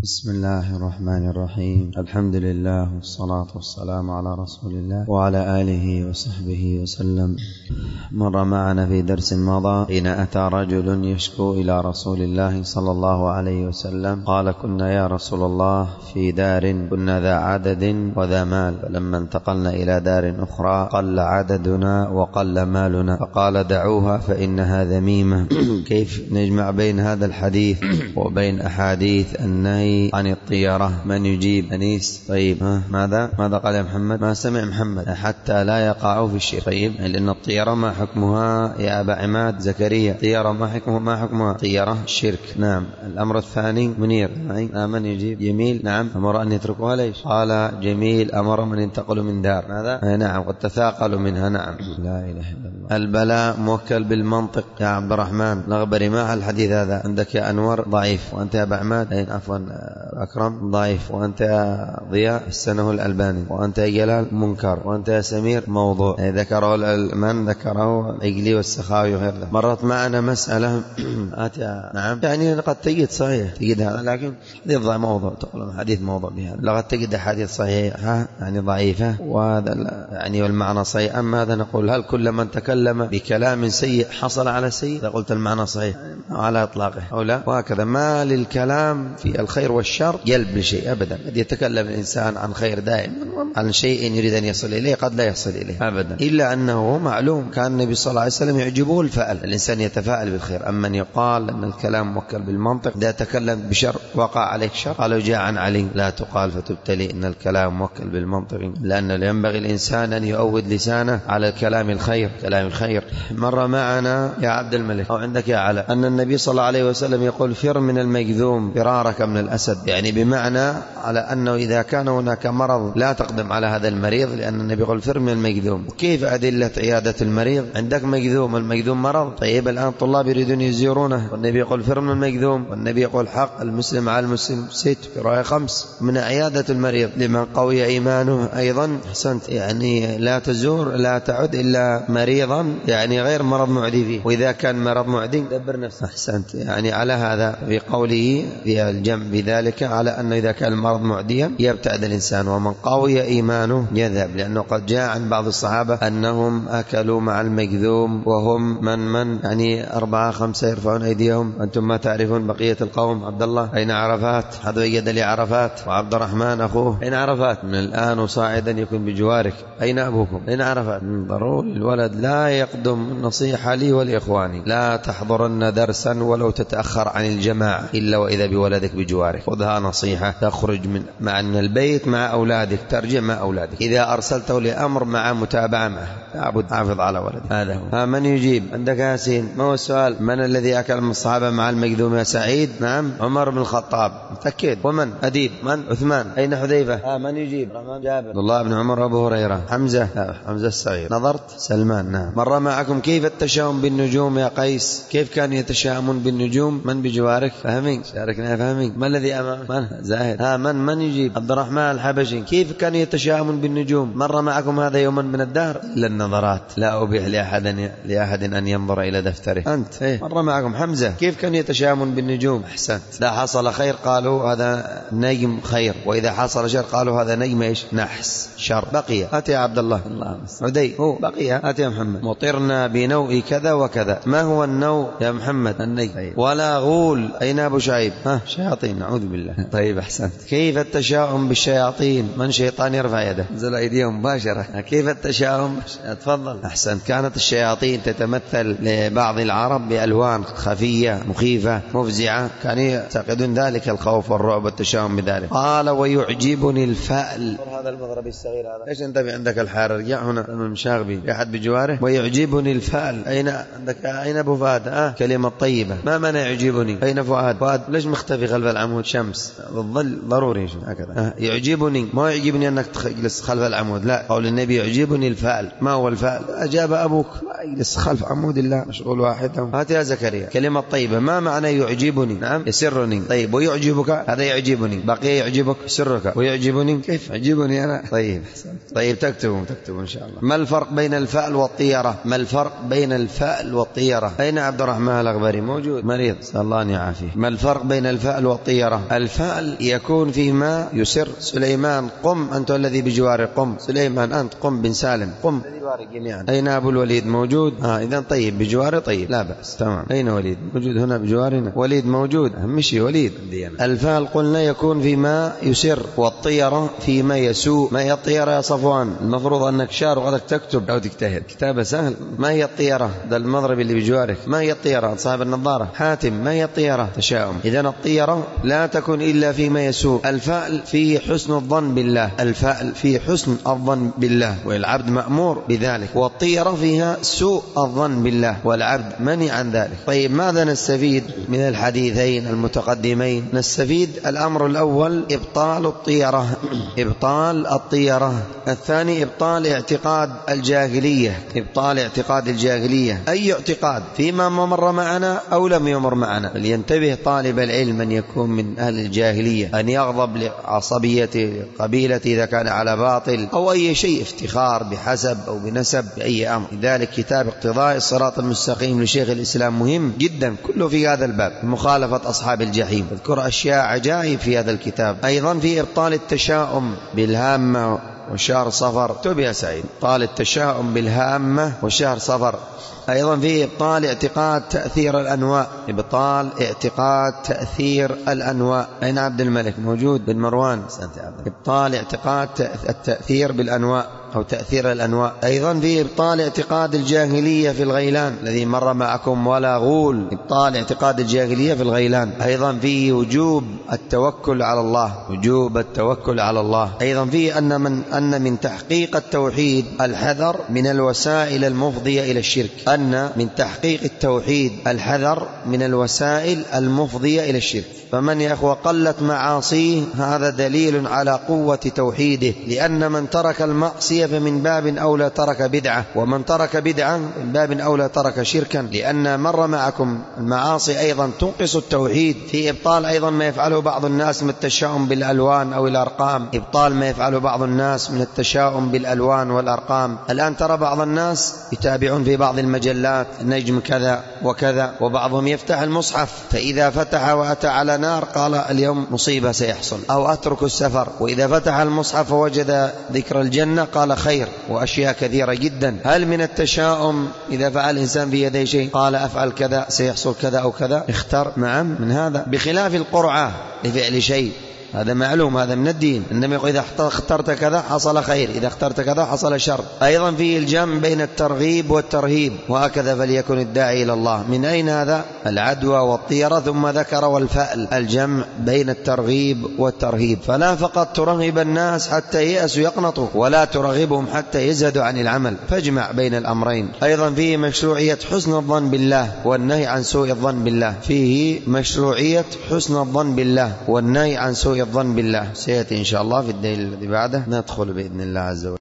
بسم الله الرحمن الرحيم. الحمد لله والصلاة والسلام على رسول الله وعلى آله وصحبه وسلم. مر معنا في درس مضى حين أتى رجل يشكو إلى رسول الله صلى الله عليه وسلم قال: كنا يا رسول الله في دار كنا ذا عدد وذا مال، فلما انتقلنا إلى دار أخرى قل عددنا وقل مالنا، فقال: دعوها فإنها ذميمة. كيف نجمع بين هذا الحديث وبين أحاديث النهي عن الطيرة؟ من يجيب؟ أنيس. طيب، ماذا قال يا محمد؟ ما سمع محمد. حتى لا يقعوا في الشرك. طيب، لأن الطيرة ما حكمها يا أبا عماد زكريا؟ طيرة ما حكمها؟ طيرة الشرك. نعم. الأمر الثاني منير. من يجيب؟ جميل. نعم. أمر أن يتركوها. ليش؟ قال جميل: أمر من ينتقل من دار. ماذا؟ نعم، قد تثاقلوا منها. نعم. لا إله إلا الله. البلاء موكل بالمنطق يا عبد الرحمن الأغبري. ما الحديث هذا عندك يا أنور؟ ضعيف. وأنت يا أبا عماد عفوا أكرم ضعيف. وأنت يا ضياء السنه الألباني. وأنت يا جلال منكر. وأنت يا سمير موضوع. ذكره من ذكره العجلي والسخاوي وغير ذلك. مرت معنا مسألة نعم، يعني قد تجد صحيح تجد هذا، لكن حديث ضعيف موضوع. تقول حديث موضوع بهذا، لقد تجد حديث صحيحة يعني ضعيفة، وهذا يعني والمعنى صحيح. أما هذا نقول: هل كل من تكلم بكلام سيء حصل على سيء؟ إذا قلت المعنى صحيح على إطلاقه أو لا. وهكذا ما للكلام في الخير والشر جلب لشيء أبدا. قد يتكلم الإنسان عن خير دائما، عن شيء يريد أن يصل إليه قد لا يصل إليه أبدا، إلا أنه معلوم كان النبي صلى الله عليه وسلم يعجبه الفأل، الإنسان يتفاءل بالخير. أما من يقال أن الكلام موكل بالمنطق، إذا تكلم بشر وقع عليك شر. قالوا: جاء عن علي: لا تقال فتبتلي، إن الكلام موكل بالمنطق، لأن ينبغي الإنسان أن يؤود لسانه على الكلام الخير، كلام الخير. مر معنا يا عبد الملك أو عندك يا علاء أن النبي صلى الله عليه وسلم يقول: فر من المجذوم فرارك من الأسد، يعني بمعنى على أنه إذا كان هناك مرض لا تقدم على هذا المريض، لأن النبي يقول: فر من المجذوم. وكيف أدلة عيادة المريض؟ عندك مجذوم، المجذوم مرض. طيب، الآن طلاب يريدون يزورونه، والنبي يقول: فر من المجذوم. والنبي يقول: حق المسلم على المسلم 6 في رواية 5 من عيادة المريض لمن قوي إيمانه. أيضا أحسنت، يعني لا تزور لا تعد إلا مريضا يعني غير مرض معدي فيه، وإذا كان مرض معدي دبر نفسه. أحسنت، يعني على هذا في قوله في الجمع بذلك على أنه إذا كان المرض معديا يبتعد الإنسان، ومن قوي إيمانه يذهب، لأنه قد جاء عن بعض الصحابة أنهم أكلوا مع المجذوم وهم من يعني 4 5 يرفعون أيديهم. أنتم ما تعرفون بقية القوم. عبد الله أين عرفات؟ هذا يجد لي عرفات. وعبد الرحمن أخوه أين عرفات؟ من الآن وصاعدا يكون بجوارك. أين أبوكم؟ أين عرفات؟ ضروري الولد لا يقدم. نصيحة لي ولإخواني: لا تحضرن درسا ولو تتأخر عن الجماعة إلا وإذا بولدك بجوارك. خذها نصيحة. تخرج من البيت مع أولادك، ترجع مع أولادك. إذا أرسلته لأمر مع متابعة معه، لابد حافظ على ولدك. هذا هو. من يجيب؟ عندك ياسين. ما هو السؤال؟ من الذي أكل من الصحابة مع المجذوم يا سعيد؟ نعم، عمر بن الخطاب. متأكد؟ ومن؟ أديب. من؟ عثمان. أين حذيفة؟ من يجيب؟ جابر. عبد الله بن عمر وأبو هريرة. حمزة الصغير. نظرت؟ سلمان. نعم. مر معكم كيف التشاؤم بالنجوم يا قيس؟ كيف كانوا يتشاءمون بالنجوم؟ من بجوارك؟ فهمين؟ شاركنا فهمين. ما الذي أمامك؟ من؟ زاهد. من يجيب؟ عبد الرحمن الحبشي. كيف كانوا يتشاءمون بالنجوم؟ مر معكم هذا يوما من الدهر إلا النظرات، لا أبيح لأحد أن ينظر إلى دفتره. أنت مر معكم حمزة. كيف كانوا يتشاءمون بالنجوم؟ أحسنت. إذا حصل خير قالوا هذا نجم خير، وإذا حصل شر قالوا هذا نجم إيش؟ نحس شر. بقي أتي يا عبد الله. عدي هو بقي. أتي يا محمد. مطرنا بنوء كذا وكذا. ما هو النوء يا محمد؟ النجم. ولا غول. أين أبو شعيب؟ شياطين. نعوذ بالله. طيب، أحسنت. كيف التشاؤم بالشياطين؟ من شيطان يرفع يده؟ نزل أيديهم مباشرة. كيف التشاؤم؟ تفضل. أحسنت. كانت الشياطين تتمثل لبعض العرب بألوان خفية مخيفة مفزعة، كانوا يعتقدون ذلك الخوف والرعب والتشاؤم بذلك. قال: ويعجبني الفأل. هذا المضرب الصغير هذا ليش أنت عندك الحار؟ رجع هنا المشاغبي أحد بجواره. ويعجبني الفأل. أين عندك؟ أين أبو فؤاد؟ كلمة طيبة. ما معنى يعجبني؟ أين فؤاد ليش مختفي خلف العمود؟ شمس الظل ضروري هكذا. يعجبني ما يعجبني أنك تجلس خلف العمود، لا. قول النبي: يعجبني الفأل. ما هو الفأل؟ أجاب أبوك: ما يجلس خلف عمود الله، مشغول واحد. هات يا زكريا كلمة طيبة. ما معنى يعجبني؟ نعم، يسرني. طيب، ويعجبك؟ هذا يعجبني. بقي يعجبك سرك. ويعجبني كيف؟ يعجبني أنا. طيب تكتبوا إن شاء الله. ما الفرق بين الفأل والطيرة؟ ما الفرق بين الفأل والطيرة؟ أين عبد الرحمن الأغبري؟ موجود مريض، صلى الله أن يعافيه. ما الفرق بين الفأل والطيرة؟ الفعل يكون فيه ما يسر. سليمان قم، أنت الذي بجواري قم. سليمان أنت قم بن سالم قم. جميعا. أين أبو الوليد؟ موجود. إذا طيب بجواري، طيب لا بأس تمام. أين وليد؟ موجود هنا بجوارنا. وليد موجود، مشي وليد. الفعل قلنا يكون فيما يسر، والطيرة فيما يسوء. ما هي الطيرة يا صفوان؟ المفروض أنك شار وغدك تكتب أو تجتهد، كتابة سهل. ما هي الطيرة؟ ده المضرب اللي بجوارك. ما هي الطيرة؟ صاحب النظارة. حاتم ما هي الطيرة؟ تشاؤم. إذن الطيرة لا تكون إلا فيما يسوء. الفعل فيه حسن الظن بالله، الفعل فيه حسن الظن بالله والعبد مأمور بذلك، والطيرة فيها سوء الظن بالله والعبد منع عن ذلك. طيب ماذا نستفيد من الحديثين المتقدمين؟ نستفيد الأمر الأول إبطال الطيرة، إبطال الطيرة. الثاني إبطال اعتقاد الجاهلية، إبطال اعتقاد الجاهلية. أي اعتقاد؟ فيما مر معنا أو لم يمر معنا. فلينتبه طالب العلم أن يكون من أهل الجاهلية، أن يغضب لعصبية قبيلة إذا كان على باطل أو أي شيء، افتخار بحسب أو بنسب بأي أمر. لذلك كتاب اقتضاء الصراط المستقيم لشيخ الإسلام مهم جدا، كله في هذا الباب، مخالفة أصحاب الجحيم. اذكر أشياء عجائب في هذا الكتاب. أيضا في إبطال التشاؤم بالهامة وشهر صفر. اكتب يا سعيد، إبطال التشاؤم بالهامة وشهر صفر. أيضا في إبطال اعتقاد تأثير الأنواء، إبطال اعتقاد تأثير الأنواء. أين عبد الملك؟ موجود بن مروان. إبطال اعتقاد التأثير بالأنواء أو تأثير الأنواء. أيضا في إبطال اعتقاد الجاهلية في الغيلان الذي مر معكم، ولا غول. إبطال اعتقاد الجاهلية في الغيلان. أيضا في وجوب التوكل على الله، وجوب التوكل على الله. أيضا في أن من تحقيق التوحيد الحذر من الوسائل المفضية إلى الشرك، أن من تحقيق التوحيد الحذر من الوسائل المفضية إلى الشرك. فمن يا أخوة قلت معاصيه هذا دليل على قوة توحيده، لأن من ترك المعصية فمن باب أولى ترك بدعة، ومن ترك بدعة من باب أولى ترك شركا، لأن مر معكم المعاصي أيضا تنقص التوحيد. في إبطال أيضا ما يفعله بعض الناس من التشاؤم بالألوان أو الأرقام، إبطال ما يفعله بعض الناس من التشاؤم بالألوان والأرقام. الآن ترى بعض الناس يتابعون في بعض المجلات نجم كذا وكذا، وبعضهم يفتح المصحف فإذا فتح وأتى على نار قال اليوم مصيبة سيحصل، أو أترك السفر، وإذا فتح المصحف ووجد ذكر الجنة قال خير، وأشياء كثيرة جدا. هل من التشاؤم إذا فعل الإنسان في يديه شيء قال أفعل كذا سيحصل كذا أو كذا؟ اختر. نعم من هذا، بخلاف القرعة لفعل شيء، هذا معلوم، هذا من الدين. إنما يقول إذا اخترت كذا حصل خير، إذا اخترت كذا حصل شر. أيضا فيه الجمع بين الترغيب والترهيب، وهكذا فليكن الداعي إلى الله. من أين هذا؟ العدوى والطيرة. ثم ذكر والفأل، الجمع بين الترغيب والترهيب. فلا فقط ترغب الناس حتى يأسوا يقنطوا، ولا ترغبهم حتى يزهدوا عن العمل، فاجمع بين الأمرين. أيضا فيه مشروعية حسن الظن بالله والنهي عن سوء الظن بالله، فيه مشروعية حسن الظن بالله والنهي عن سوء الظن بالله. سيأتي إن شاء الله في الدليل الذي بعده ندخل بإذن الله عز وجل.